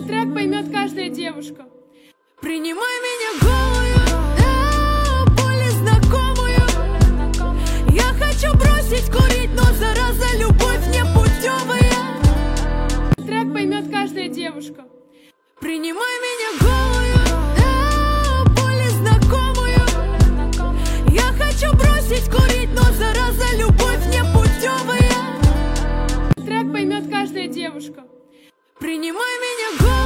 Трек поймет каждая девушка. Принимай меня голую, более знакомую. Я хочу бросить курить, но зараза любовь непутевая. Трек поймет каждая девушка. Принимай меня голую, более знакомую. Я хочу бросить курить, но зараза любовь непутевая. Трек поймет каждая девушка. Принимай меня голую.